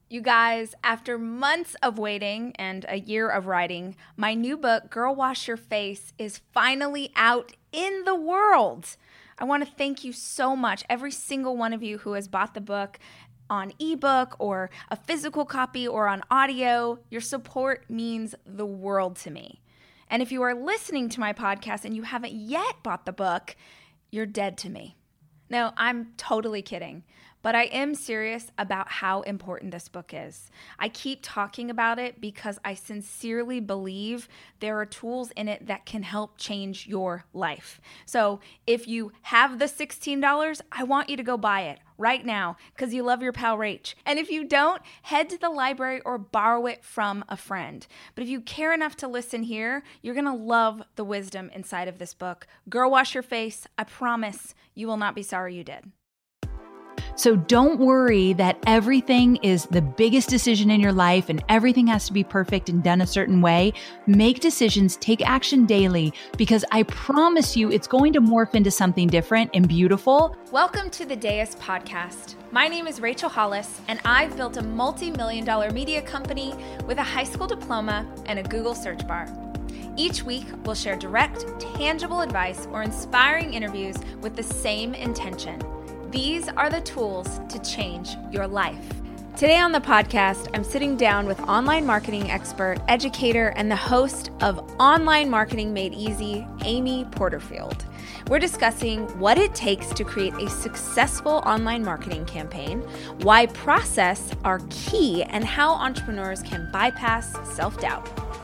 You guys, after months of waiting and a year of writing, my new book, Girl Wash Your Face, is finally out in the world. I want to thank you so much, every single one of you who has bought the book on ebook or a physical copy or on audio. Your support means the world to me. And if you are listening to my podcast and you haven't yet bought the book, you're dead to me. No, I'm totally kidding. But I am serious about how important this book is. I keep talking about it because I sincerely believe there are tools in it that can help change your life. So if you have the $16, I want you to go buy it right now because you love your pal Rach. And if you don't, head to the library or borrow it from a friend. But if you care enough to listen here, you're going to love the wisdom inside of this book. Girl Wash Your Face. I promise you will not be sorry you did. So don't worry that everything is the biggest decision in your life and everything has to be perfect and done a certain way. Make decisions, take action daily, because I promise you it's going to morph into something different and beautiful. Welcome to the Deus Podcast. My name is Rachel Hollis, and I've built a multi-million-dollar media company with a high school diploma and a Google search bar. Each week, we'll share direct, tangible advice or inspiring interviews with the same intention. These are the tools to change your life. Today on the podcast, I'm sitting down with online marketing expert, educator, and the host of Online Marketing Made Easy, Amy Porterfield. We're discussing what it takes to create a successful online marketing campaign, why process are key, and how entrepreneurs can bypass self-doubt.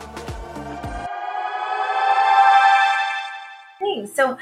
So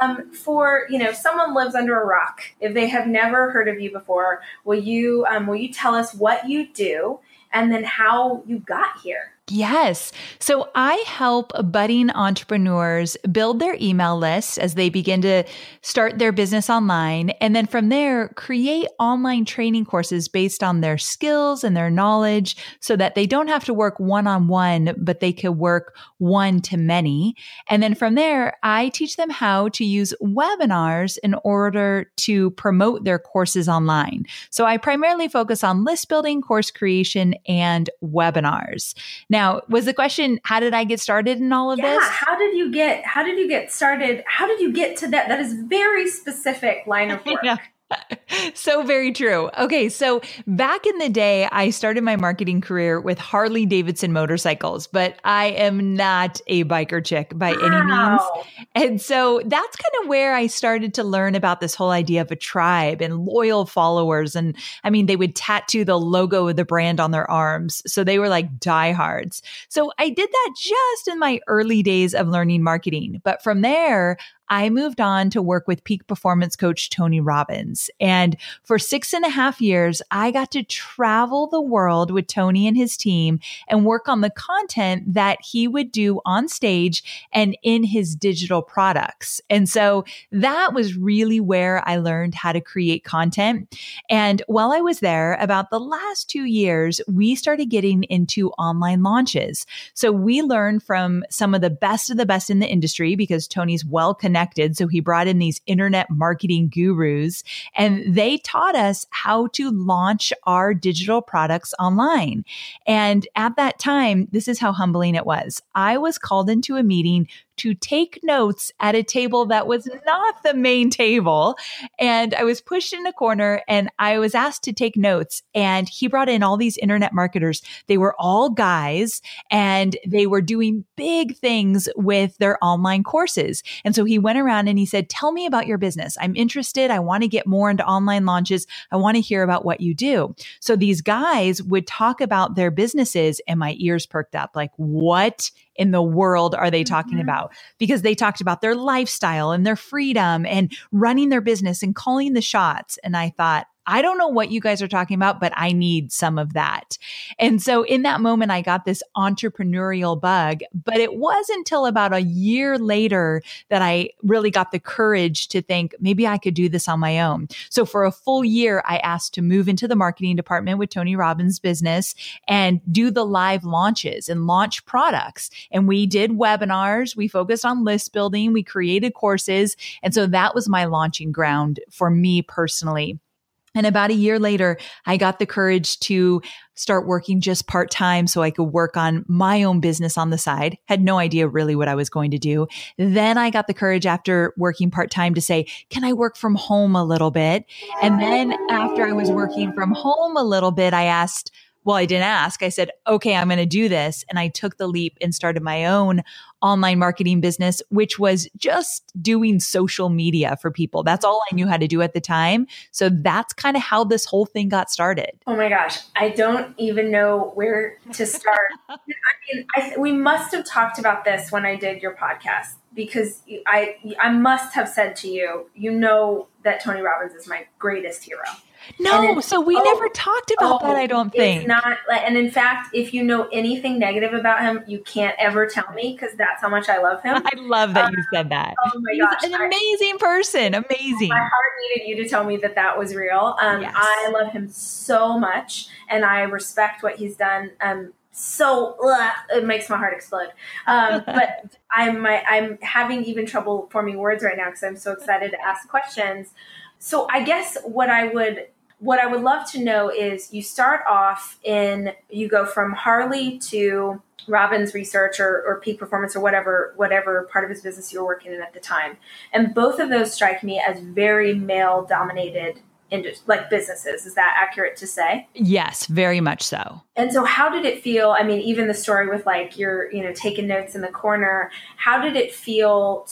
for, someone lives under a rock, if they have never heard of you before, will you tell us what you do and then how you got here? Yes. So I help budding entrepreneurs build their email lists as they begin to start their business online. And then from there, create online training courses based on their skills and their knowledge so that they don't have to work one-on-one, but they can work one-to-many. And then from there, I teach them how to use webinars in order to promote their courses online. So I primarily focus on list building, course creation, and webinars. Now, was the question, how did I get started in all of this? Yeah, how did you get started? How did you get to that? That is very specific line of work. Yeah. So very true. Okay. So back in the day, I started my marketing career with Harley Davidson motorcycles, but I am not a biker chick by any means. And so that's kind of where I started to learn about this whole idea of a tribe and loyal followers. And I mean, they would tattoo the logo of the brand on their arms. So they were like diehards. So I did that just in my early days of learning marketing. But from there, I moved on to work with peak performance coach Tony Robbins. And for 6.5 years, I got to travel the world with Tony and his team and work on the content that he would do on stage and in his digital products. And so that was really where I learned how to create content. And while I was there, about the last 2 years, we started getting into online launches. So we learned from some of the best in the industry because Tony's well connected. So he brought in these internet marketing gurus and they taught us how to launch our digital products online. And at that time, this is how humbling it was. I was called into a meeting to take notes at a table that was not the main table. And I was pushed in a corner and I was asked to take notes. And he brought in all these internet marketers. They were all guys and they were doing big things with their online courses. And so he went around and he said, "Tell me about your business. I'm interested. I want to get more into online launches. I want to hear about what you do." So these guys would talk about their businesses and my ears perked up like, what in the world are they talking about? Because they talked about their lifestyle and their freedom and running their business and calling the shots. And I thought, I don't know what you guys are talking about, but I need some of that. And so in that moment, I got this entrepreneurial bug, but it wasn't until about a year later that I really got the courage to think maybe I could do this on my own. So for a full year, I asked to move into the marketing department with Tony Robbins' business and do the live launches and launch products. And we did webinars. We focused on list building. We created courses. And so that was my launching ground for me personally. And about a year later, I got the courage to start working just part-time so I could work on my own business on the side. Had no idea really what I was going to do. Then I got the courage after working part-time to say, can I work from home a little bit? And then after I was working from home a little bit, I didn't ask. I said, okay, I'm going to do this. And I took the leap and started my own online marketing business, which was just doing social media for people. That's all I knew how to do at the time. So that's kind of how this whole thing got started. Oh my gosh. I don't even know where to start. We must have talked about this when I did your podcast, because I must have said to you, that Tony Robbins is my greatest hero. No, so we never talked about that, I don't think. It's not, and in fact, if you know anything negative about him, you can't ever tell me, because that's how much I love him. I love that you said that. Oh my gosh. He's an amazing person. Amazing. My heart needed you to tell me that was real. Yes. I love him so much, and I respect what he's done. It makes my heart explode. But I'm having even trouble forming words right now because I'm so excited to ask questions. So I guess what I would love to know is, you start off you go from Harley to Robbins Research or Peak Performance or whatever part of his business you were working in at the time. And both of those strike me as very male dominated businesses. Is that accurate to say? Yes, very much so. And so how did it feel? I mean, even the story with you're taking notes in the corner, how did it feel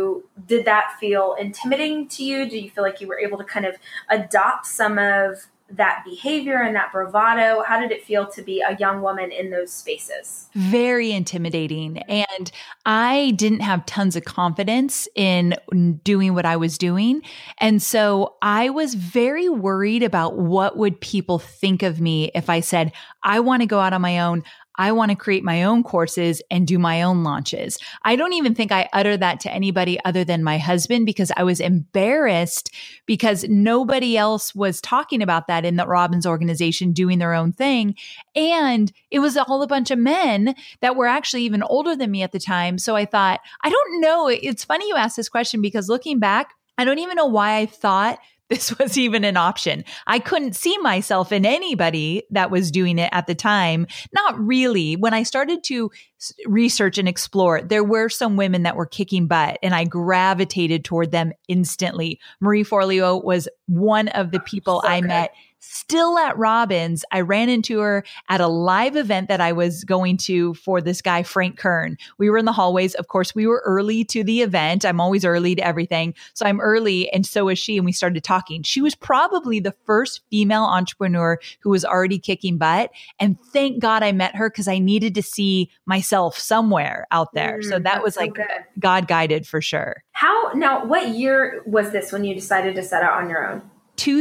did that feel intimidating to you? Do you feel like you were able to kind of adopt some of that behavior and that bravado? How did it feel to be a young woman in those spaces? Very intimidating. And I didn't have tons of confidence in doing what I was doing. And so I was very worried about what would people think of me if I said, I want to go out on my own. I want to create my own courses and do my own launches. I don't even think I uttered that to anybody other than my husband, because I was embarrassed because nobody else was talking about that in the Robbins organization, doing their own thing. And it was all a bunch of men that were actually even older than me at the time. So I thought, I don't know. It's funny you asked this question, because looking back, I don't even know why I thought this was even an option. I couldn't see myself in anybody that was doing it at the time. Not really. When I started to research and explore, there were some women that were kicking butt, and I gravitated toward them instantly. Marie Forleo was one of the people I met still at Robbins. I ran into her at a live event that I was going to for this guy, Frank Kern. We were in the hallways. Of course, we were early to the event. I'm always early to everything. So I'm early, and so was she. And we started talking. She was probably the first female entrepreneur who was already kicking butt. And thank God I met her, because I needed to see myself somewhere out there. So that was God guided for sure. Now, what year was this when you decided to set out on your own?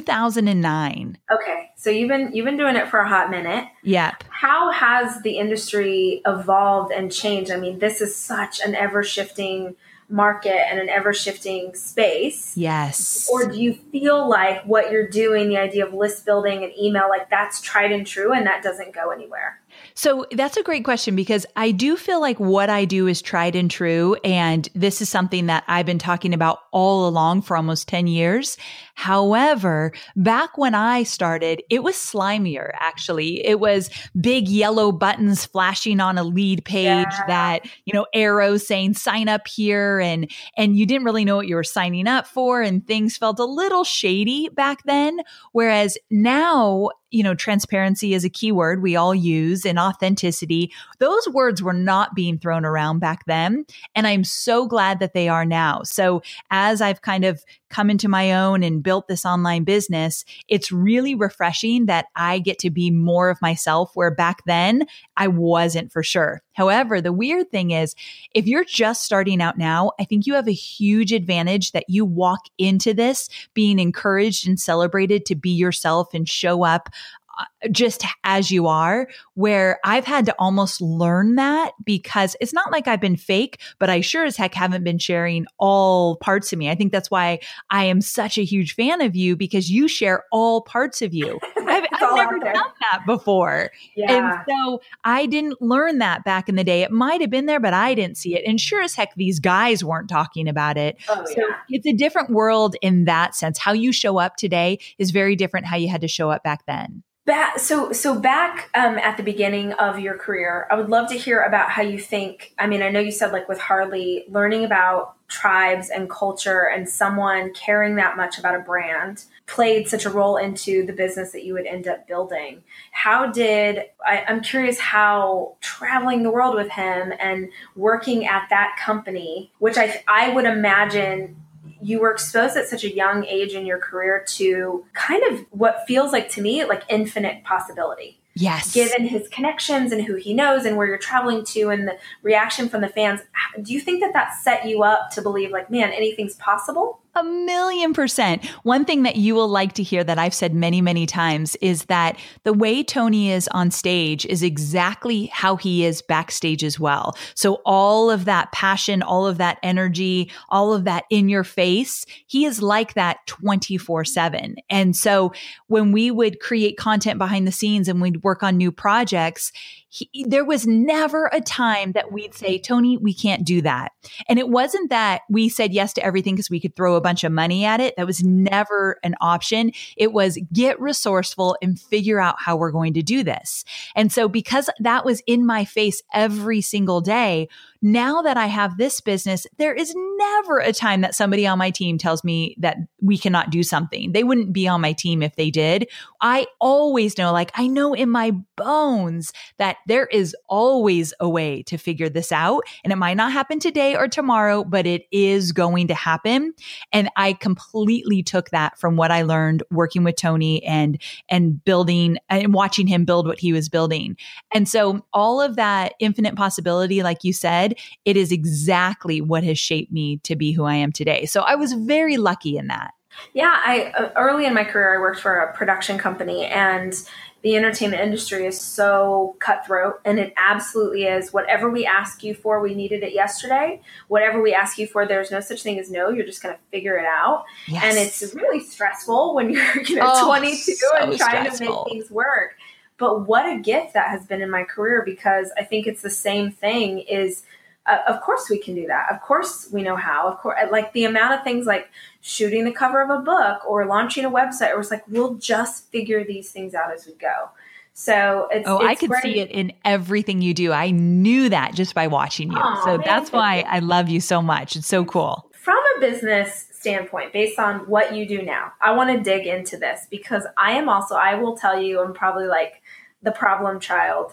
2009. Okay. So you've been doing it for a hot minute. Yep. How has the industry evolved and changed? I mean, this is such an ever-shifting market and an ever-shifting space. Yes. Or do you feel like what you're doing, the idea of list building and email, that's tried and true and that doesn't go anywhere? So that's a great question, because I do feel like what I do is tried and true. And this is something that I've been talking about all along for almost 10 years. However, back when I started, it was slimier, actually. It was big yellow buttons flashing on a lead page that, arrows saying sign up here. And you didn't really know what you were signing up for. And things felt a little shady back then. Whereas now, transparency is a keyword we all use, and authenticity. Those words were not being thrown around back then. And I'm so glad that they are now. So as I've kind of come into my own and built this online business, it's really refreshing that I get to be more of myself, where back then I wasn't, for sure. However, the weird thing is, if you're just starting out now, I think you have a huge advantage that you walk into this being encouraged and celebrated to be yourself and show up just as you are, where I've had to almost learn that, because it's not like I've been fake, but I sure as heck haven't been sharing all parts of me. I think that's why I am such a huge fan of you, because you share all parts of you. I I've never done that before. Yeah. And so I didn't learn that back in the day. It might have been there, but I didn't see it. And sure as heck, these guys weren't talking about it. Oh, so yeah. it's a different world in that sense. How you show up today is very different how you had to show up back then. So back at the beginning of your career, I would love to hear about how you think, I mean, I know you said like with Harley, learning about tribes and culture and someone caring that much about a brand played such a role into the business that you would end up building. I'm curious how traveling the world with him and working at that company, which I would imagine you were exposed at such a young age in your career to kind of what feels like to me like infinite possibility. Yes. Given his connections and who he knows and where you're traveling to and the reaction from the fans, do you think that set you up to believe like, man, anything's possible? 1,000,000%. One thing that you will like to hear that I've said many, many times is that the way Tony is on stage is exactly how he is backstage as well. So all of that passion, all of that energy, all of that in your face, he is like that 24/7. And so when we would create content behind the scenes and we'd work on new projects, there was never a time that we'd say, Tony, we can't do that. And it wasn't that we said yes to everything because we could throw a bunch of money at it. That was never an option. It was get resourceful and figure out how we're going to do this. And so because that was in my face every single day, now that I have this business, there is never a time that somebody on my team tells me that we cannot do something. They wouldn't be on my team if they did. I always know, like I know in my bones that there is always a way to figure this out. And it might not happen today or tomorrow, but it is going to happen. And I completely took that from what I learned working with Tony and building and watching him build what he was building. And so all of that infinite possibility, like you said, it is exactly what has shaped me to be who I am today. So I was very lucky in that. Yeah, early in my career, I worked for a production company, and the entertainment industry is so cutthroat, and it absolutely is. Whatever we ask you for, we needed it yesterday. Whatever we ask you for, there's no such thing as no. You're just going to figure it out. Yes. And it's really stressful when you're 22 and trying to make things work. But what a gift that has been in my career, because I think it's the same thing is, of course we can do that. Of course we know how. Of course, like the amount of things like shooting the cover of a book or launching a website, or it's like, we'll just figure these things out as we go. So it's I could see it in everything you do. I knew that just by watching you. So that's why I love you so much. It's so cool. From a business standpoint, based on what you do now, I want to dig into this because I will tell you, I'm probably like the problem child.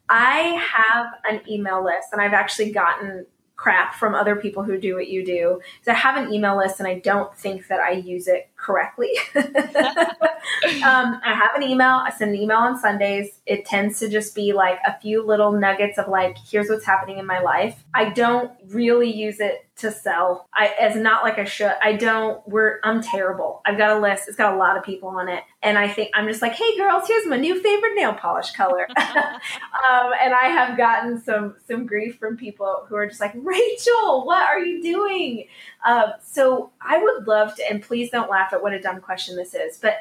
I have an email list, and I've actually gotten crap from other people who do what you do. So I have an email list, and I don't think that I use it correctly. I have an email. I send an email on Sundays. It tends to just be like a few little nuggets of like, here's what's happening in my life. I don't really use it to sell. It's not like I should. I'm terrible. I've got a list. It's got a lot of people on it. And I think I'm just like, hey girls, here's my new favorite nail polish color. And I have gotten some grief from people who are just like, Rachel, what are you doing? So I would love to, and please don't laugh at what a dumb question this is, but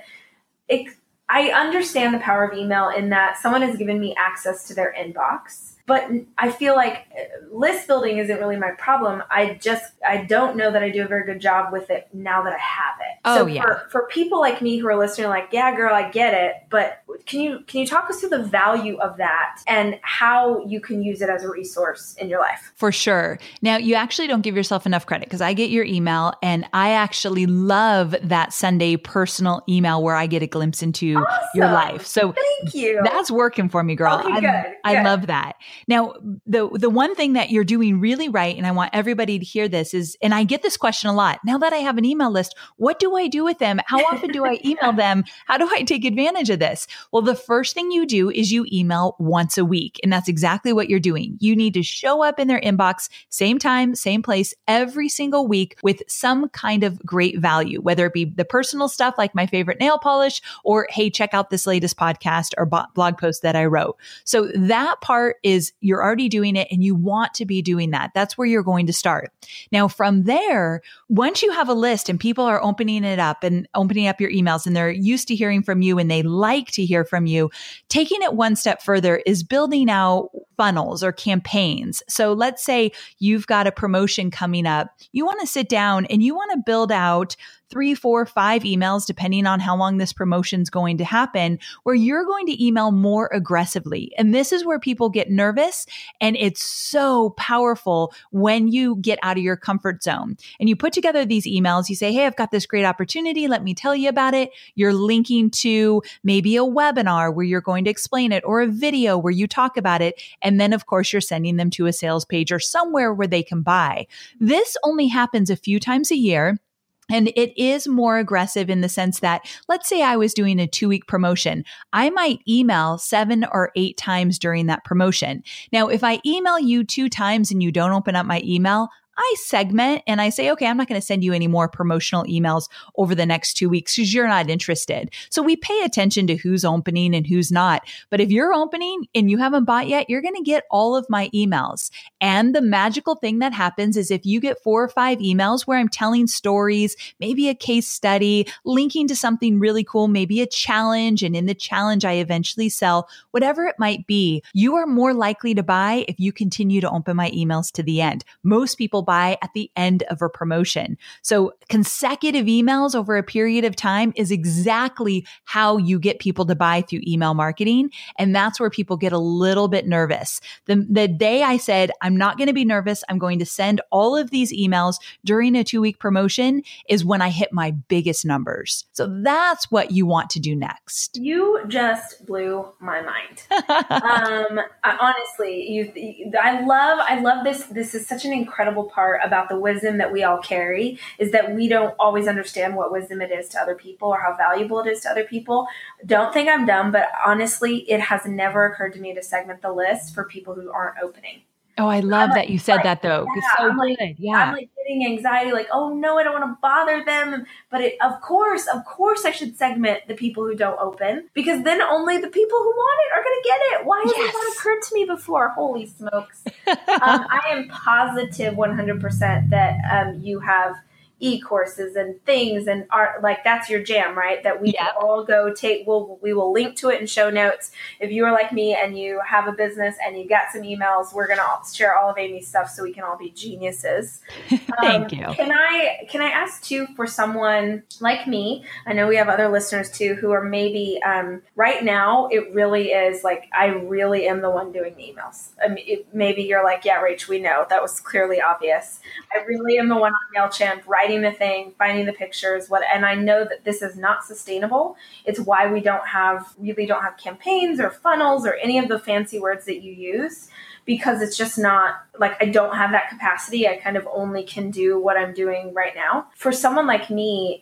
I understand the power of email in that someone has given me access to their inbox. But I feel like list building isn't really my problem. I don't know that I do a very good job with it now that I have it. For people like me who are listening, like, yeah, girl, I get it. But can you talk us through the value of that and how you can use it as a resource in your life? For sure. Now, you actually don't give yourself enough credit because I get your email, and I actually love that Sunday personal email where I get a glimpse into your life. So thank you. That's working for me, girl. Okay, good. I love that. Now, the one thing that you're doing really right, and I want everybody to hear this is, and I get this question a lot, now that I have an email list, what do I do with them? How often do I email them? How do I take advantage of this? Well, the first thing you do is you email once a week, and that's exactly what you're doing. You need to show up in their inbox, same time, same place, every single week with some kind of great value, whether it be the personal stuff like my favorite nail polish, or hey, check out this latest podcast or blog post that I wrote. So that part is is you're already doing it and you want to be doing that. That's where you're going to start. Now, from there, once you have a list and people are opening it up and opening up your emails and they're used to hearing from you and they like to hear from you, taking it one step further is building out funnels or campaigns. So let's say you've got a promotion coming up. You want to sit down and you want to build out 3, 4, 5 emails, depending on how long this promotion is going to happen, where you're going to email more aggressively. And this is where people get nervous. And it's so powerful when you get out of your comfort zone and you put together these emails. You say, hey, I've got this great opportunity. Let me tell you about it. You're linking to maybe a webinar where you're going to explain it or a video where you talk about it. And then, of course, you're sending them to a sales page or somewhere where they can buy. This only happens a few times a year. And it is more aggressive in the sense that, let's say I was doing a 2-week promotion. I might email 7 or 8 times during that promotion. Now, if I email you 2 times and you don't open up my email, I segment and I say, okay, I'm not going to send you any more promotional emails over the next 2 weeks because you're not interested. So we pay attention to who's opening and who's not. But if you're opening and you haven't bought yet, you're going to get all of my emails. And the magical thing that happens is if you get 4 or 5 emails where I'm telling stories, maybe a case study, linking to something really cool, maybe a challenge, and in the challenge, I eventually sell, whatever it might be, you are more likely to buy if you continue to open my emails to the end. Most people buy at the end of a promotion. So consecutive emails over a period of time is exactly how you get people to buy through email marketing. And that's where people get a little bit nervous. The day I said, I'm not going to be nervous, I'm going to send all of these emails during a 2-week promotion is when I hit my biggest numbers. So that's what you want to do next. You just blew my mind. Honestly, I love this. This is such an incredible part about the wisdom that we all carry, is that we don't always understand what wisdom it is to other people or how valuable it is to other people. Don't think I'm dumb, but honestly, it has never occurred to me to segment the list for people who aren't opening. Oh, I love that you said that though. Yeah, it's so good. Yeah. I'm like getting anxiety, like, oh no, I don't want to bother them. But of course I should segment the people who don't open, because then only the people who want it are going to get it. Why hasn't that occurred to me before? Holy smokes. I am positive 100% that you have e-courses and things and art, like that's your jam, right? That we can all go take, we will link to it in show notes. If you are like me and you have a business and you got some emails, we're going to share all of Amy's stuff so we can all be geniuses. Thank you. Can I ask too, for someone like me, I know we have other listeners too, who are maybe, right now, it really is like, I really am the one doing the emails. I mean, maybe you're like, yeah, Rach, we know that was clearly obvious. I really am the one on MailChimp writing the thing, finding the pictures, and I know that this is not sustainable. It's why we really don't have campaigns or funnels or any of the fancy words that you use, because it's just not like, I don't have that capacity. I kind of only can do what I'm doing right now. For someone like me,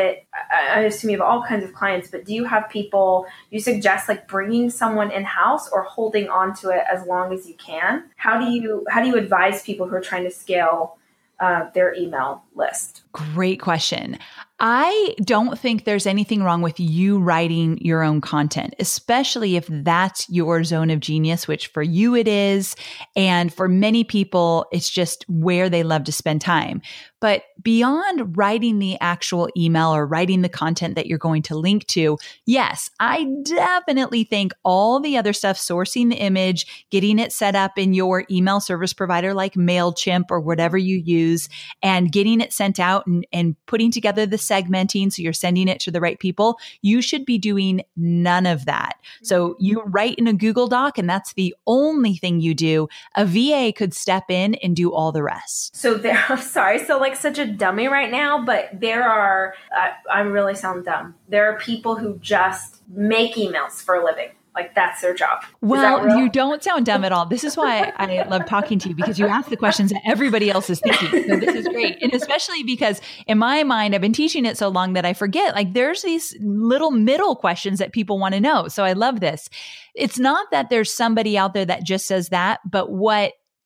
I assume you have all kinds of clients, but do you have people you suggest like bringing someone in-house or holding on to it as long as you can? How do you advise people who are trying to scale their email list? Great question. I don't think there's anything wrong with you writing your own content, especially if that's your zone of genius, which for you it is. And for many people, it's just where they love to spend time. But beyond writing the actual email or writing the content that you're going to link to, yes, I definitely think all the other stuff, sourcing the image, getting it set up in your email service provider like MailChimp or whatever you use, and getting it sent out and putting together the segmenting so you're sending it to the right people, you should be doing none of that. So you write in a Google Doc and that's the only thing you do. A VA could step in and do all the rest. So I'm sorry, so like such a dummy right now, but there are, I really sound dumb. There are people who just make emails for a living. Like that's their job. Well, you don't sound dumb at all. This is why I love talking to you, because you ask the questions that everybody else is thinking. So this is great. And especially because in my mind, I've been teaching it so long that I forget, like there's these little middle questions that people want to know. So I love this. It's not that there's somebody out there that just says that, but what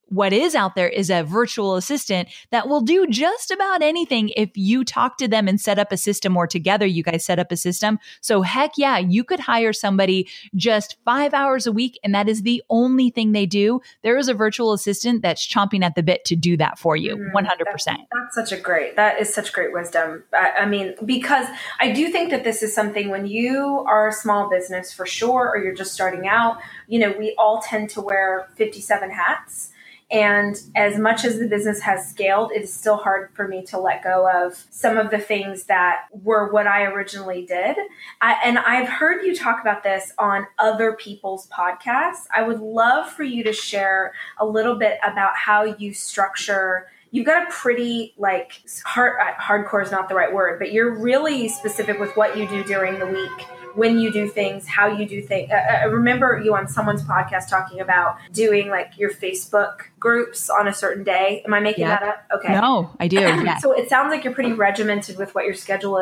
what is out there is a virtual assistant that will do just about anything if you talk to them and set up a system, or together you guys set up a system. So heck yeah, you could hire somebody just 5 hours a week, and that is the only thing they do. There is a virtual assistant that's chomping at the bit to do that for you, 100%. That is such great wisdom. I mean, because I do think that this is something when you are a small business for sure, or you're just starting out, we all tend to wear 57 hats. And as much as the business has scaled, it is still hard for me to let go of some of the things that were what I originally did. And I've heard you talk about this on other people's podcasts. I would love for you to share a little bit about how you structure. You've got a pretty hardcore is not the right word, but you're really specific with what you do during the week, when you do things, how you do things. I remember you on someone's podcast talking about doing like your Facebook groups on a certain day. Am I making that up? Okay. No, I do. Yeah. So it sounds like you're pretty regimented with what your schedule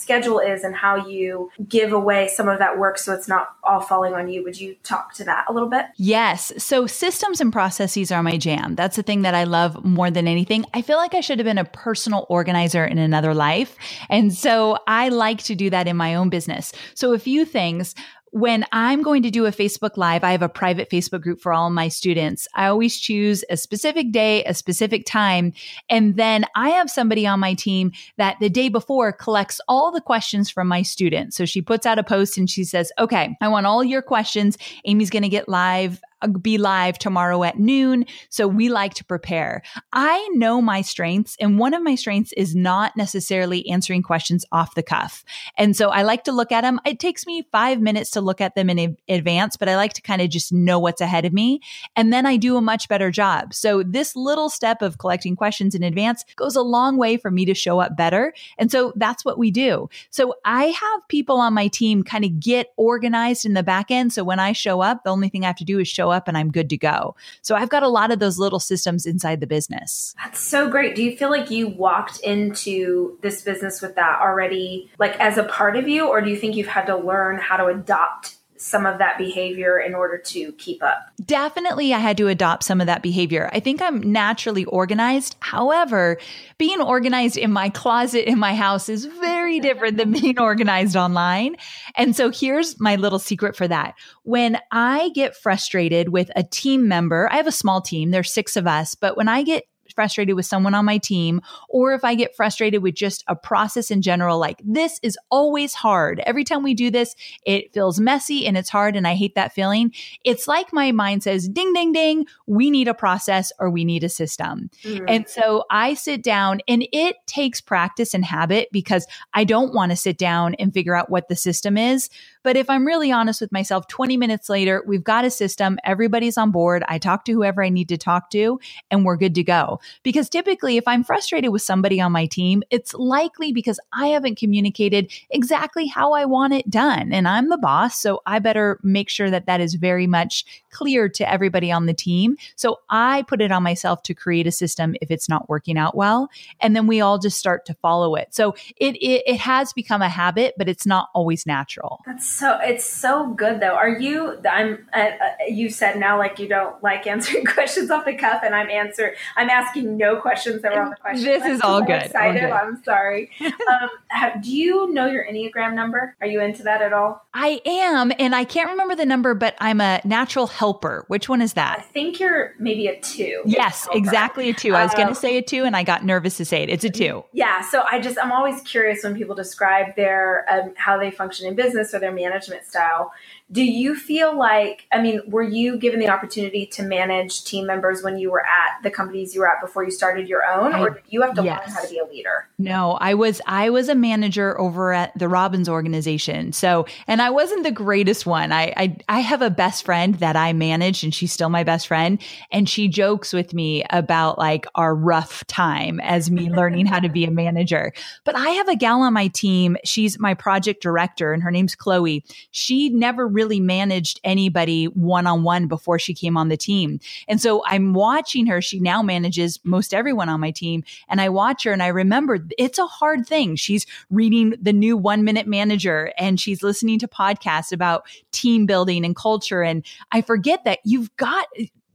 is and how you give away some of that work so it's not all falling on you. Would you talk to that a little bit? Yes. So systems and processes are my jam. That's the thing that I love more than anything. I feel like I should have been a personal organizer in another life. And so I like to do that in my own business. So a few things. When I'm going to do a Facebook Live, I have a private Facebook group for all my students. I always choose a specific day, a specific time. And then I have somebody on my team that the day before collects all the questions from my students. So she puts out a post and she says, okay, I want all your questions. Amy's going to be live tomorrow at noon. So we like to prepare. I know my strengths, and one of my strengths is not necessarily answering questions off the cuff. And so I like to look at them. It takes me 5 minutes to look at them in advance, but I like to kind of just know what's ahead of me. And then I do a much better job. So this little step of collecting questions in advance goes a long way for me to show up better. And so that's what we do. So I have people on my team kind of get organized in the back end. So when I show up, the only thing I have to do is show up and I'm good to go. So I've got a lot of those little systems inside the business. That's so great. Do you feel like you walked into this business with that already, like as a part of you, or do you think you've had to learn how to adopt some of that behavior in order to keep up? Definitely, I had to adopt some of that behavior. I think I'm naturally organized. However, being organized in my closet in my house is very different than being organized online. And so here's my little secret for that. When I get frustrated with a team member, I have a small team, there's 6 of us, but when I get frustrated with someone on my team, or if I get frustrated with just a process in general, like this is always hard. Every time we do this, it feels messy and it's hard and I hate that feeling. It's like my mind says, ding, ding, ding, we need a process or we need a system. And so I sit down, and it takes practice and habit because I don't want to sit down and figure out what the system is. But if I'm really honest with myself, 20 minutes later, we've got a system, everybody's on board. I talk to whoever I need to talk to, and we're good to go. Because typically, if I'm frustrated with somebody on my team, it's likely because I haven't communicated exactly how I want it done. And I'm the boss, so I better make sure that that is very much clear to everybody on the team. So I put it on myself to create a system if it's not working out well. And then we all just start to follow it. So it has become a habit, but it's not always natural. It's so good though. You said now like you don't like answering questions off the cuff, and I'm asking no questions that were on the question. This is all good. Excited. All good. I'm sorry. Do you know your Enneagram number? Are you into that at all? I am, and I can't remember the number, but I'm a natural helper. Which one is that? I think you're maybe a 2. Yes, exactly a 2. I was going to say a 2, and I got nervous to say it. It's a 2. Yeah. So I'm always curious when people describe their how they function in business or their management style. Do you feel like, were you given the opportunity to manage team members when you were at the companies you were at before you started your own, or did you have to learn how to be a leader? No, I was a manager over at the Robbins organization. So, and I wasn't the greatest one. I have a best friend that I managed, and she's still my best friend. And she jokes with me about like our rough time as me learning how to be a manager. But I have a gal on my team. She's my project director, and her name's Chloe. She never really managed anybody one-on-one before she came on the team. And so I'm watching her. She now manages most everyone on my team. And I watch her and I remember it's a hard thing. She's reading the new 1 Minute Manager, and she's listening to podcasts about team building and culture. And I forget that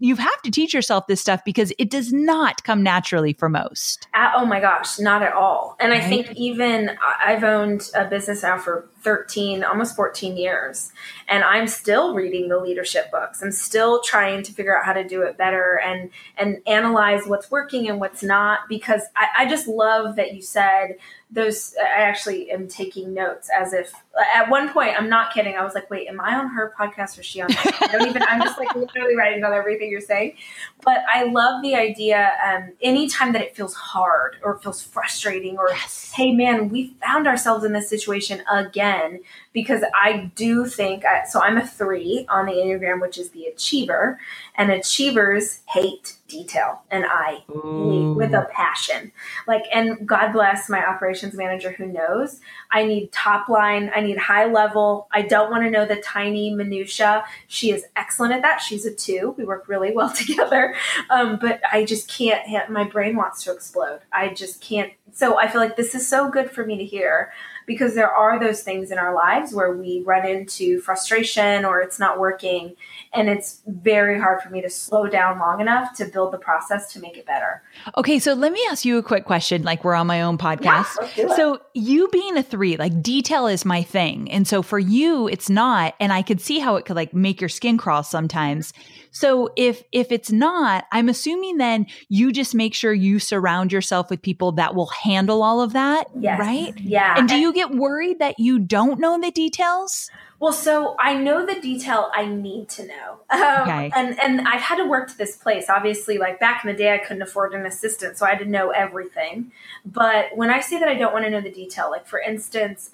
you have to teach yourself this stuff because it does not come naturally for most. Oh my gosh, not at all. And I Right? think even I've owned a business now for 13, almost 14 years, and I'm still reading the leadership books. I'm still trying to figure out how to do it better and analyze what's working and what's not, because I just love that you said those. I actually am taking notes as if at one point, I'm not kidding, I was like, wait, am I on her podcast or is she on mine? I'm just like literally writing down everything you're saying. But I love the idea, anytime that it feels hard or feels frustrating or, hey man, we found ourselves in this situation again, because I do think, so I'm a 3 on the Enneagram, which is the achiever, and achievers hate detail, and I hate with a passion. And God bless my operations manager who knows I need top line, I need high level. I don't want to know the tiny minutia. She is excellent at that. She's a 2. We work really well together. But I just can't, my brain wants to explode. I just can't. So I feel like this is so good for me to hear, because there are those things in our lives where we run into frustration or it's not working. And it's very hard for me to slow down long enough to build the process to make it better. Okay, so let me ask you a quick question. Like, we're on my own podcast. Yeah, let's do it. So you being a 3, like detail is my thing. And so for you, it's not. And I could see how it could like make your skin crawl sometimes. So if it's not, I'm assuming then you just make sure you surround yourself with people that will handle all of that, yes. Right? Yeah. And do you get worried that you don't know the details? Well, so I know the detail I need to know. Okay. And I've had to work to this place. Obviously, like back in the day, I couldn't afford an assistant, so I had to know everything. But when I say that I don't want to know the detail, like for instance,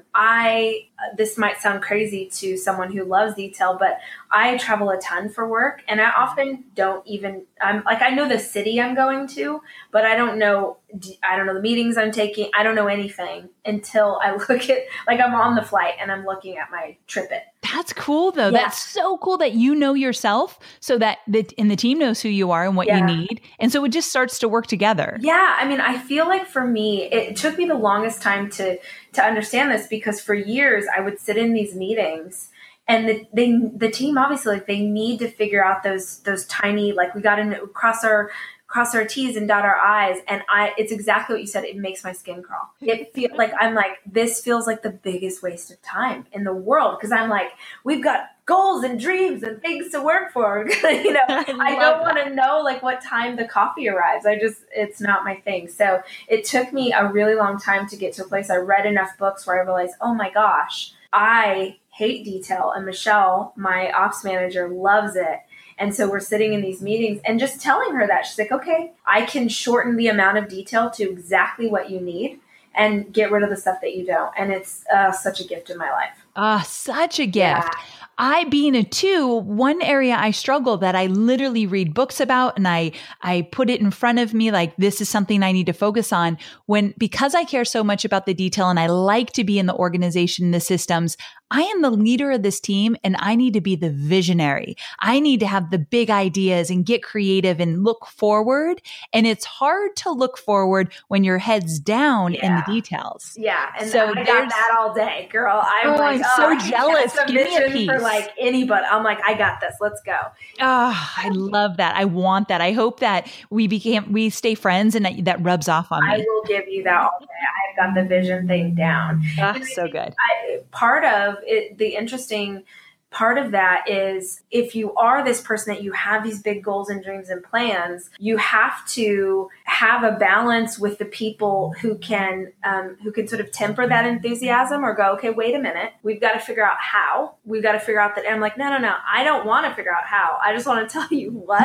this might sound crazy to someone who loves detail, but I travel a ton for work, and I often don't even, I know the city I'm going to, but I don't know the meetings I'm taking. I don't know anything until I look at, like I'm on the flight and I'm looking at my TripIt. That's cool though. Yeah. That's so cool that you know yourself so that the team knows who you are and what you need. And so it just starts to work together. Yeah. I mean, I feel like for me, it took me the longest time to understand this, because for years I would sit in these meetings and the team, obviously, like they need to figure out those tiny, like we got to cross our T's and dot our I's. And it's exactly what you said. It makes my skin crawl. It feels like, this feels like the biggest waste of time in the world. Cause I'm like, we've got goals and dreams and things to work for. I don't want to know like what time the coffee arrives. It's not my thing. So it took me a really long time to get to a place. I read enough books where I realized, oh my gosh, I hate detail. And Michelle, my ops manager, loves it. And so we're sitting in these meetings and just telling her that. She's like, okay, I can shorten the amount of detail to exactly what you need and get rid of the stuff that you don't. And it's such a gift in my life. Such a gift. Yeah. I, being a 2, one area I struggle that I literally read books about and I put it in front of me, like this is something I need to focus on, because I care so much about the detail and I like to be in the organization, the systems, I am the leader of this team and I need to be the visionary. I need to have the big ideas and get creative and look forward. And it's hard to look forward when your head's down in the details. Yeah. And so I got that all day, girl. I'm so jealous. Give me a piece. For like anybody. I'm like, I got this. Let's go. I love that. I want that. I hope that we stay friends and that rubs off on me. I will give you that all day. I've got the vision thing down. So good. Part of it, the interesting part of that is if you are this person that you have these big goals and dreams and plans, you have to have a balance with the people who can sort of temper that enthusiasm or go, okay, wait a minute. We've got to figure out how. We've got to figure out that. And I'm like, no. I don't want to figure out how. I just want to tell you what.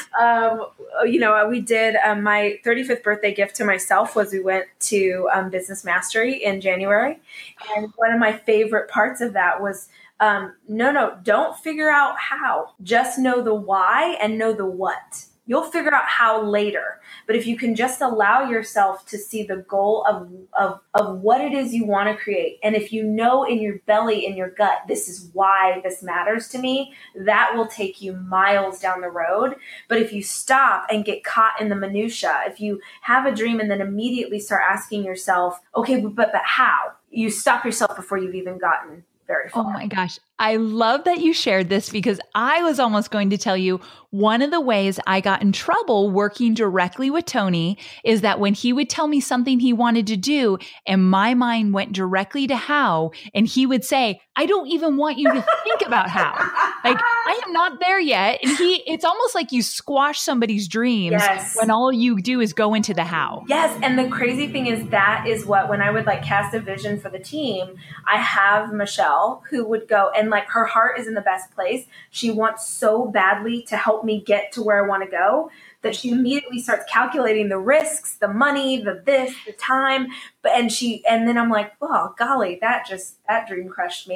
Yes. We did my 35th birthday gift to myself was we went to Business Mastery in January. And one of my favorite parts of that was no, don't figure out how. Just know the why and know the what. You'll figure out how later. But if you can just allow yourself to see the goal of what it is you want to create, and if you know in your belly, in your gut, this is why this matters to me, that will take you miles down the road. But if you stop and get caught in the minutia, if you have a dream and then immediately start asking yourself, okay, but how? You stop yourself before you've even gotten very far. Oh my gosh. I love that you shared this because I was almost going to tell you one of the ways I got in trouble working directly with Tony is that when he would tell me something he wanted to do and my mind went directly to how, and he would say, I don't even want you to think about how. Like, I am not there yet. And it's almost like you squash somebody's dreams when all you do is go into the how. Yes. And the crazy thing is that is what, when I would like cast a vision for the team, I have Michelle who would go and like her heart is in the best place. She wants so badly to help me get to where I want to go that she immediately starts calculating the risks, the money, the time. And then I'm like, oh, golly, that dream crushed me.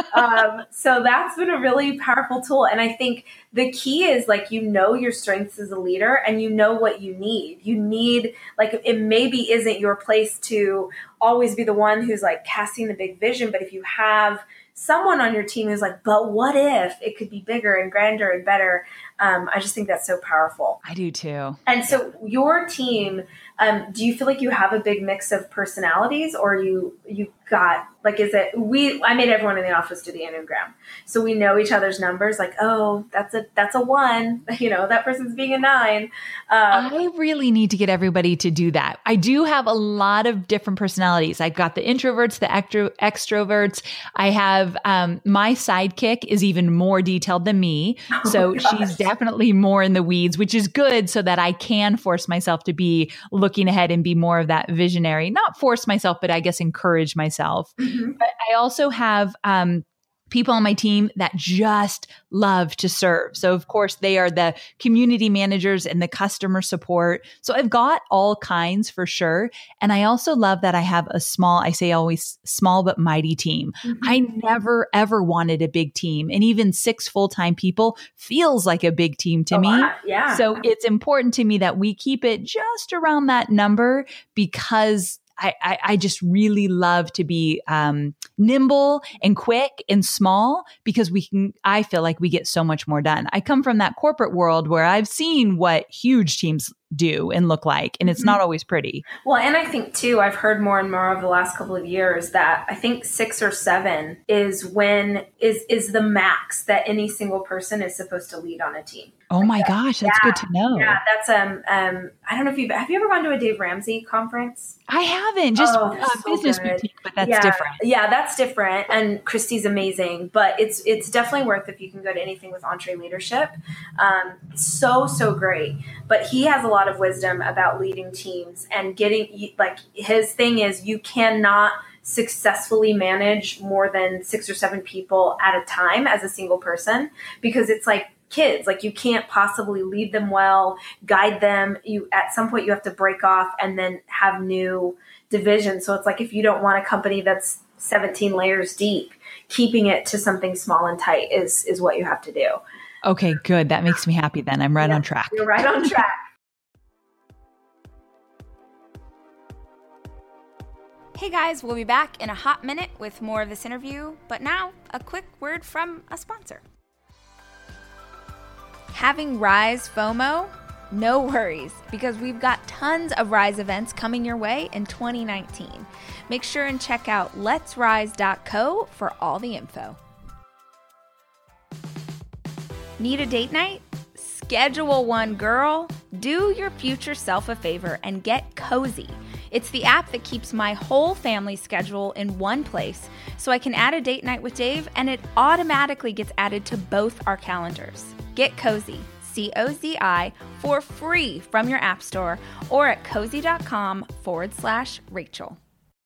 So that's been a really powerful tool. And I think the key is like, your strengths as a leader and you know what you need. You need, like, it maybe isn't your place to always be the one who's like casting the big vision. But if you have someone on your team who's like, but what if it could be bigger and grander and better? I just think that's so powerful. I do too. And so your team, do you feel like you have a big mix of personalities or you got, like, I made everyone in the office do the Enneagram. So we know each other's numbers, like, oh, that's a 1, that person's being a 9. I really need to get everybody to do that. I do have a lot of different personalities. I've got the introverts, the extroverts. I have, my sidekick is even more detailed than me. So she's definitely more in the weeds, which is good so that I can force myself to be looking ahead and be more of that visionary, not force myself, but I guess encourage myself. Mm-hmm. But I also have, people on my team that just love to serve. So of course they are the community managers and the customer support. So I've got all kinds for sure. And I also love that I have I say always small but mighty team. Mm-hmm. I never ever wanted a big team, and even 6 full-time people feels like a big team to me. Yeah. So it's important to me that we keep it just around that number because I just really love to be nimble and quick and small because I feel like we get so much more done. I come from that corporate world where I've seen what huge teams do and look like, and it's not always pretty. Well, and I think too, I've heard more and more over the last couple of years that I think 6 or 7 is the max that any single person is supposed to lead on a team. Oh my gosh, that's good to know. Yeah, that's I don't know if have you ever gone to a Dave Ramsey conference? I haven't, just so business good. boutique, but that's different. Yeah, that's different. And Christy's amazing, but it's definitely worth if you can go to anything with EntreLeadership. So great. But he has a lot of wisdom about leading teams and getting, like, his thing is you cannot successfully manage more than 6 or 7 people at a time as a single person, because it's like kids, like you can't possibly lead them well, guide them. At some point you have to break off and then have new divisions. So it's like, if you don't want a company that's 17 layers deep, keeping it to something small and tight is what you have to do. Okay, good. That makes me happy then. I'm right on track. You're right on track. Hey guys, we'll be back in a hot minute with more of this interview, but now a quick word from a sponsor. Having Rise FOMO? No worries, because we've got tons of Rise events coming your way in 2019. Make sure and check out letsrise.co for all the info. Need a date night? Schedule one, girl. Do your future self a favor and get Cozy. It's the app that keeps my whole family schedule in one place, so I can add a date night with Dave and it automatically gets added to both our calendars. Get Cozy, COZI, for free from your app store or at cozy.com/Rachel.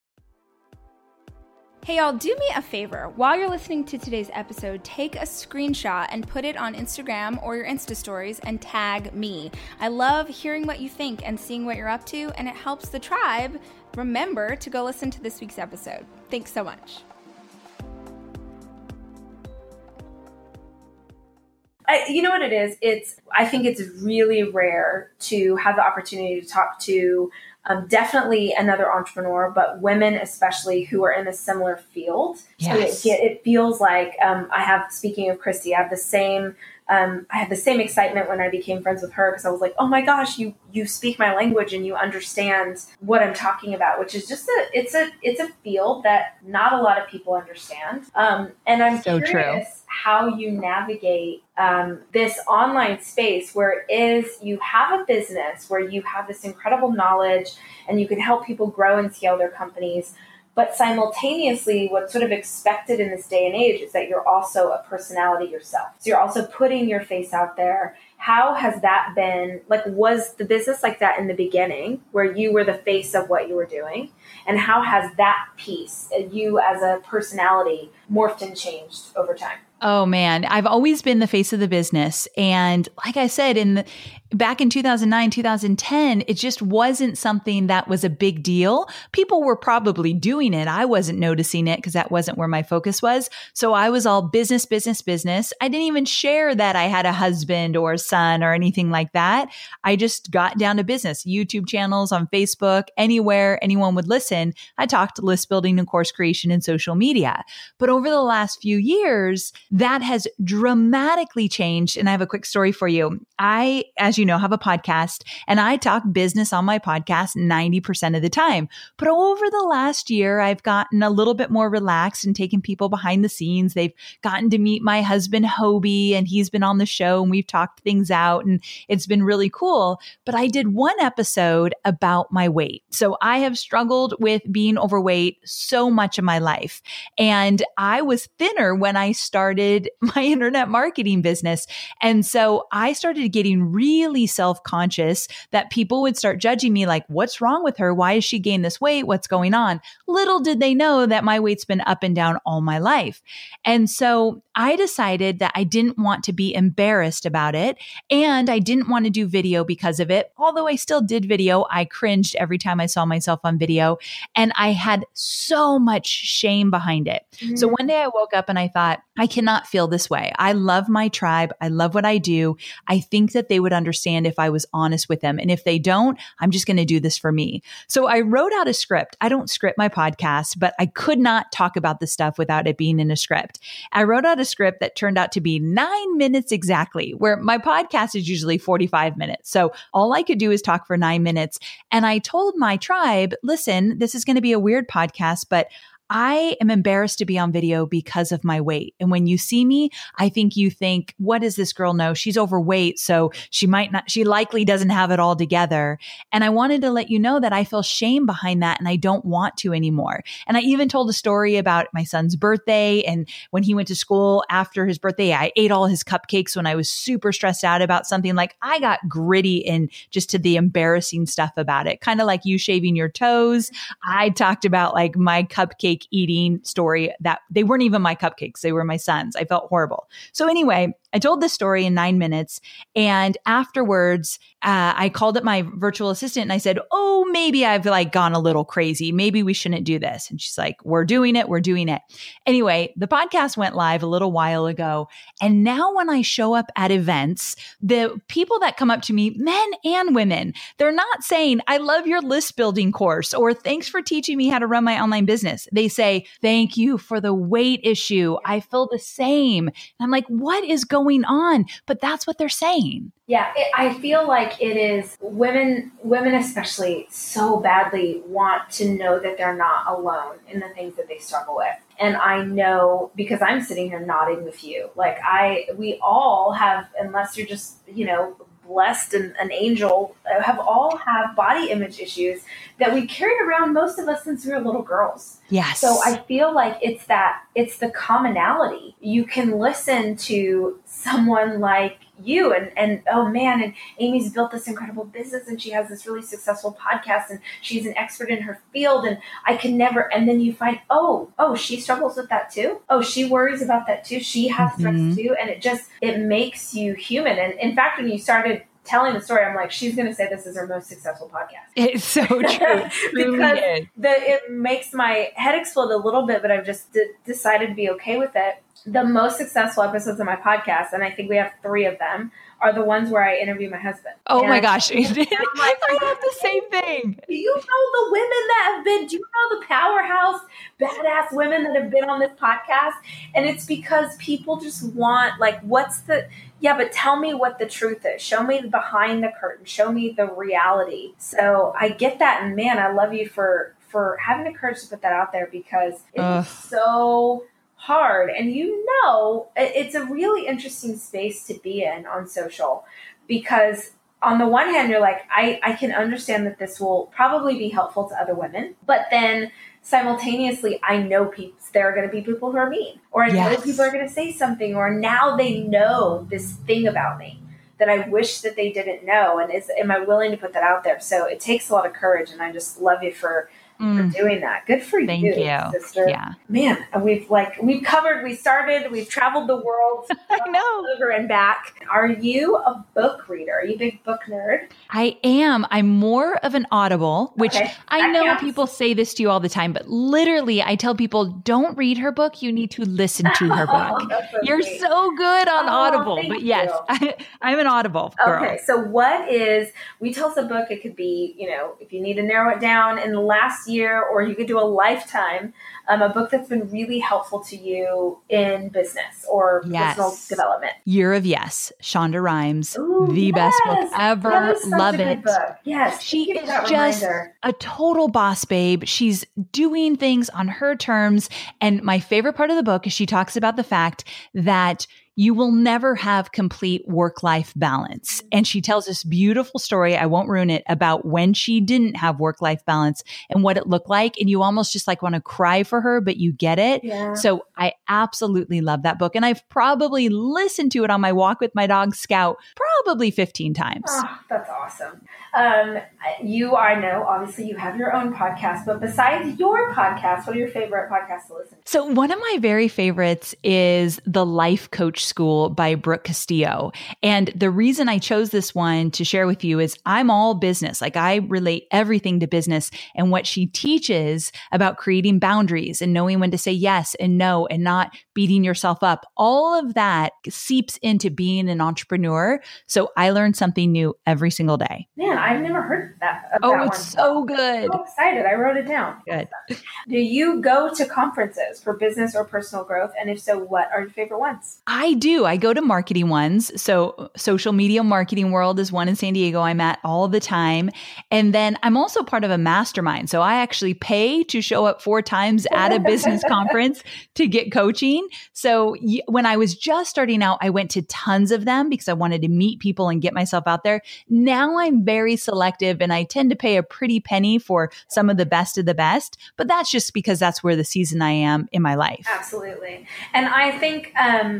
Hey y'all, do me a favor. While you're listening to today's episode, take a screenshot and put it on Instagram or your Insta stories and tag me. I love hearing what you think and seeing what you're up to, and it helps the tribe remember to go listen to this week's episode. Thanks so much. You know what it is? I think it's really rare to have the opportunity to talk to definitely another entrepreneur, but women especially who are in a similar field. Yes. So it feels like speaking of Christy, I have the same I had the same excitement when I became friends with her, because I was like, oh my gosh, you speak my language and you understand what I'm talking about, which is just it's a field that not a lot of people understand. And I'm so curious true. how you navigate this online space where it is you have a business where you have this incredible knowledge and you can help people grow and scale their companies. But simultaneously, what's sort of expected in this day and age is that you're also a personality yourself. So you're also putting your face out there. How has that been? Like, was the business like that in the beginning where you were the face of what you were doing? And how has that piece, you as a personality, morphed and changed over time? Oh man, I've always been the face of the business. And like I said, back in 2009, 2010, it just wasn't something that was a big deal. People were probably doing it. I wasn't noticing it because that wasn't where my focus was. So I was all business, business, business. I didn't even share that I had a husband or a son or anything like that. I just got down to business, YouTube channels on Facebook, anywhere anyone would listen. I talked list building and course creation and social media. But over the last few years, that has dramatically changed. And I have a quick story for you. I, as you know, have a podcast and I talk business on my podcast 90% of the time. But over the last year, I've gotten a little bit more relaxed and taken people behind the scenes. They've gotten to meet my husband, Hobie, and he's been on the show and we've talked things out and it's been really cool. But I did one episode about my weight. So I have struggled with being overweight so much of my life. And I was thinner when I started my internet marketing business. And so I started getting really self-conscious that people would start judging me like, what's wrong with her? Why has she gained this weight? What's going on? Little did they know that my weight's been up and down all my life. And so I decided that I didn't want to be embarrassed about it. And I didn't want to do video because of it. Although I still did video, I cringed every time I saw myself on video. And I had so much shame behind it. Mm-hmm. So one day I woke up and I thought, I cannot feel this way. I love my tribe. I love what I do. I think that they would understand if I was honest with them. And if they don't, I'm just going to do this for me. So I wrote out a script. I don't script my podcast, but I could not talk about this stuff without it being in a script. I wrote out a script that turned out to be 9 minutes exactly, where my podcast is usually 45 minutes. So all I could do is talk for 9 minutes. And I told my tribe, listen, this is going to be a weird podcast, but I am embarrassed to be on video because of my weight. And when you see me, I think you think, what does this girl know? She's overweight. So she likely doesn't have it all together. And I wanted to let you know that I feel shame behind that and I don't want to anymore. And I even told a story about my son's birthday. And when he went to school after his birthday, I ate all his cupcakes when I was super stressed out about something. Like I got gritty and just to the embarrassing stuff about it. Kind of like you shaving your toes. I talked about like my cupcake eating story that they weren't even my cupcakes. They were my son's. I felt horrible. So anyway, I told this story in 9 minutes. And afterwards, I called up my virtual assistant and I said, oh, maybe I've like gone a little crazy. Maybe we shouldn't do this. And she's like, we're doing it. We're doing it. Anyway, the podcast went live a little while ago. And now when I show up at events, the people that come up to me, men and women, they're not saying, I love your list building course or thanks for teaching me how to run my online business. They say, thank you for the weight issue. I feel the same. And I'm like, what is going on? But that's what they're saying. Yeah, I feel like it is women especially so badly want to know that they're not alone in the things that they struggle with. And I know because I'm sitting here nodding with you, like we all have, unless you're just, blessed and an angel, all have body image issues that we carried around, most of us, since we were little girls. Yes. So I feel like it's the commonality. You can listen to someone like you and oh man, and Amy's built this incredible business and she has this really successful podcast and she's an expert in her field and I can never, and then you find, oh, she struggles with that too. Oh, she worries about that too. She has stress too. And it makes you human. And in fact, when you started telling the story, I'm like, she's going to say this is her most successful podcast. It's so true. Because it makes my head explode a little bit, but I've just decided to be okay with it. The most successful episodes of my podcast, and I think we have 3 of them, are the ones where I interview my husband. Oh my gosh. I have the same thing. Do you know the women that have been, do you know the powerhouse, badass women that have been on this podcast? And it's because people just want, like, yeah, but tell me what the truth is. Show me behind the curtain. Show me the reality. So I get that. And man, I love you for having the courage to put that out there, because it's so hard. And it's a really interesting space to be in on social, because on the one hand, you're like, I can understand that this will probably be helpful to other women, but then simultaneously, I know there are going to be people who are mean, or I know people are going to say something, or now they know this thing about me that I wish that they didn't know. And am I willing to put that out there? So it takes a lot of courage, and I just love you for doing that. Good for Thank you, sister. Yeah. Man, we've traveled the world. I know. Over and back. Are you a book reader? Are you a big book nerd? I am. I'm more of an Audible, which I know people say this to you all the time, but literally I tell people, don't read her book. You need to listen to her book. You're so good on Audible. But yes, I'm an Audible girl. Okay. So we tell us a book. It could be, if you need to narrow it down in the last year, or you could do a lifetime, a book that's been really helpful to you in business or personal development. Year of Yes, Shonda Rhimes, the best book ever. Love it. Book. Yes, she is just a total boss babe. She's doing things on her terms. And my favorite part of the book is she talks about the fact that you will never have complete work-life balance. And she tells this beautiful story, I won't ruin it, about when she didn't have work-life balance and what it looked like. And you almost just want to cry for her, but you get it. Yeah. So I absolutely love that book. And I've probably listened to it on my walk with my dog Scout probably 15 times. Oh, that's awesome. I know, obviously you have your own podcast, but besides your podcast, what are your favorite podcasts to listen to? So one of my very favorites is The Life Coach School by Brooke Castillo. And the reason I chose this one to share with you is I'm all business. I relate everything to business, and what she teaches about creating boundaries and knowing when to say yes and no and not beating yourself up. All of that seeps into being an entrepreneur. So I learn something new every single day. Man, I've never heard that. It's so good. I'm excited. I wrote it down. Good. Do you go to conferences for business or personal growth? And if so, what are your favorite ones? I do. I go to marketing ones. So Social Media Marketing World is one in San Diego I'm at all the time. And then I'm also part of a mastermind. So I actually pay to show up 4 times at a business conference to get coaching. So when I was just starting out, I went to tons of them because I wanted to meet people and get myself out there. Now I'm very selective, and I tend to pay a pretty penny for some of the best, but that's just because that's where the season I am in my life. Absolutely. And I think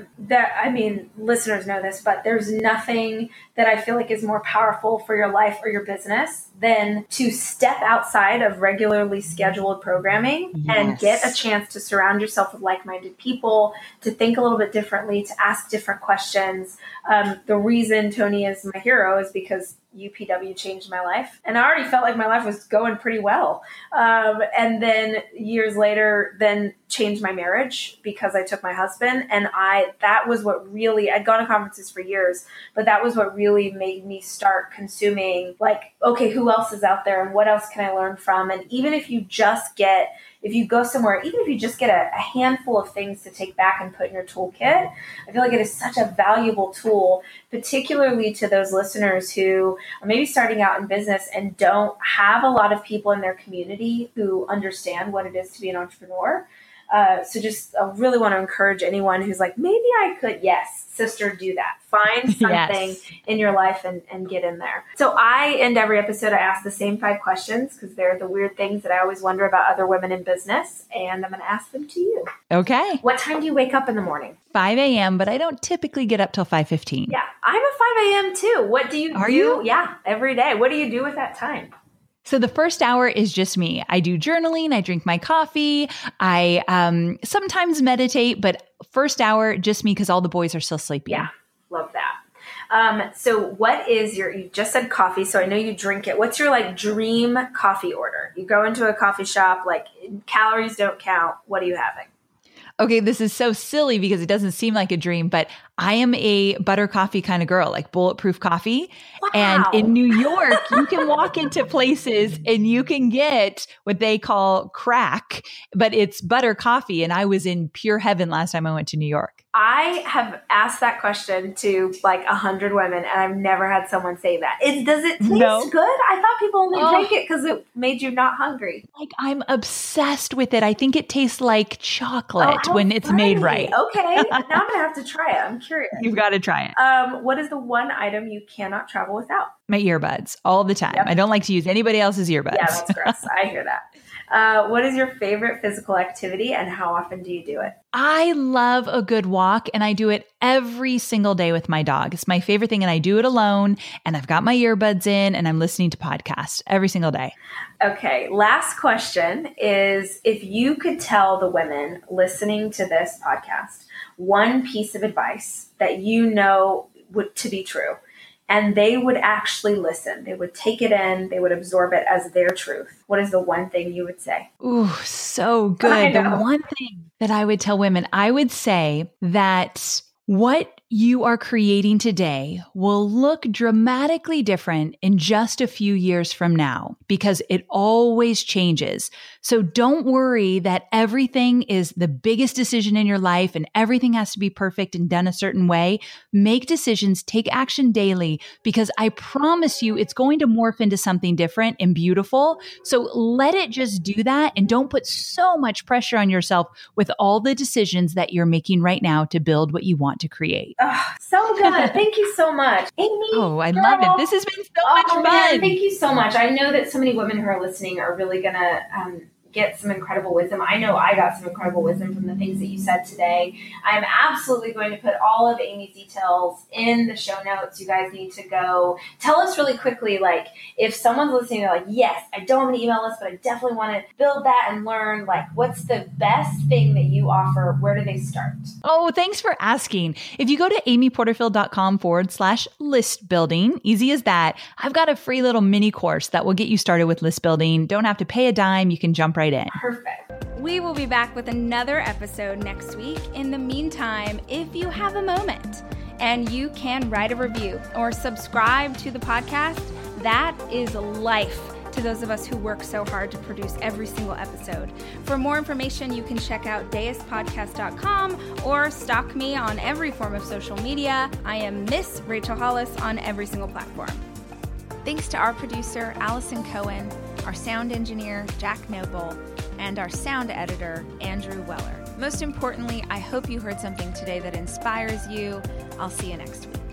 listeners know this, but there's nothing that I feel like is more powerful for your life or your business than to step outside of regularly scheduled programming and get a chance to surround yourself with like-minded people, to think a little bit differently, to ask different questions. The reason Tony is my hero is because UPW changed my life. And I already felt like my life was going pretty well. And then years later, then changed my marriage because I took my husband. And that was what really, I'd gone to conferences for years, but that was what really made me start consuming, okay, who else is out there and what else can I learn from? And even if you go somewhere, even if you just get a handful of things to take back and put in your toolkit, I feel like it is such a valuable tool, particularly to those listeners who are maybe starting out in business and don't have a lot of people in their community who understand what it is to be an entrepreneur. So just I really want to encourage anyone who's like, maybe I could, sister, do that. Find something in your life and get in there. So I end every episode, I ask the same 5 questions because they're the weird things that I always wonder about other women in business. And I'm going to ask them to you. Okay. What time do you wake up in the morning? 5 a.m., but I don't typically get up till 5:15. Yeah, I'm at 5 a.m. too. What do you do? Are you? Yeah, every day. What do you do with that time? So the first hour is just me. I do journaling. I drink my coffee. I sometimes meditate, but first hour, just me because all the boys are still sleeping. Yeah, love that. So what is you just said coffee, so I know you drink it. What's your dream coffee order? You go into a coffee shop, calories don't count. What are you having? Okay, this is so silly because it doesn't seem like a dream, but I am a butter coffee kind of girl, bulletproof coffee. Wow. And in New York, you can walk into places and you can get what they call crack, but it's butter coffee. And I was in pure heaven last time I went to New York. I have asked that question to like 100 women, and I've never had someone say that. Does it taste good? I thought people only drank it because it made you not hungry. Like, I'm obsessed with it. I think it tastes like chocolate when it's made right. Okay, now I'm going to have to try it. I'm curious. You've got to try it. What is the one item you cannot travel without? My earbuds all the time. Yep. I don't like to use anybody else's earbuds. Yeah, that's gross. I hear that. What is your favorite physical activity and how often do you do it? I love a good walk and I do it every single day with my dog. It's my favorite thing and I do it alone and I've got my earbuds in and I'm listening to podcasts every single day. Okay. Last question is, if you could tell the women listening to this podcast one piece of advice that you know to be true, and they would actually listen. They would take it in. They would absorb it as their truth. What is the one thing you would say? Ooh, so good. The one thing that I would tell women, I would say that what you are creating today will look dramatically different in just a few years from now because it always changes. So don't worry that everything is the biggest decision in your life and everything has to be perfect and done a certain way. Make decisions, take action daily because I promise you it's going to morph into something different and beautiful. So let it just do that and don't put so much pressure on yourself with all the decisions that you're making right now to build what you want to create. Oh, so good. Thank you so much. Amy. Oh, I love it. This has been so much fun. Man, thank you so much. I know that so many women who are listening are really going to get some incredible wisdom. I know I got some incredible wisdom from the things that you said today. I'm absolutely going to put all of Amy's details in the show notes. You guys need to go. Tell us really quickly, like, if someone's listening, they're like, yes, I don't have an email list, but I definitely want to build that and learn, like, what's the best thing that you offer? Where do they start? Oh, thanks for asking. If you go to amyporterfield.com/list building, easy as that, I've got a free little mini course that will get you started with list building. Don't have to pay a dime. You can jump right in. Perfect. We will be back with another episode next week. In the meantime, if you have a moment and you can write a review or subscribe to the podcast, that is life to those of us who work so hard to produce every single episode. For more information, you can check out daispodcast.com or stalk me on every form of social media. I am Miss Rachel Hollis on every single platform. Thanks to our producer, Allison Cohen, our sound engineer, Jack Noble, and our sound editor, Andrew Weller. Most importantly, I hope you heard something today that inspires you. I'll see you next week.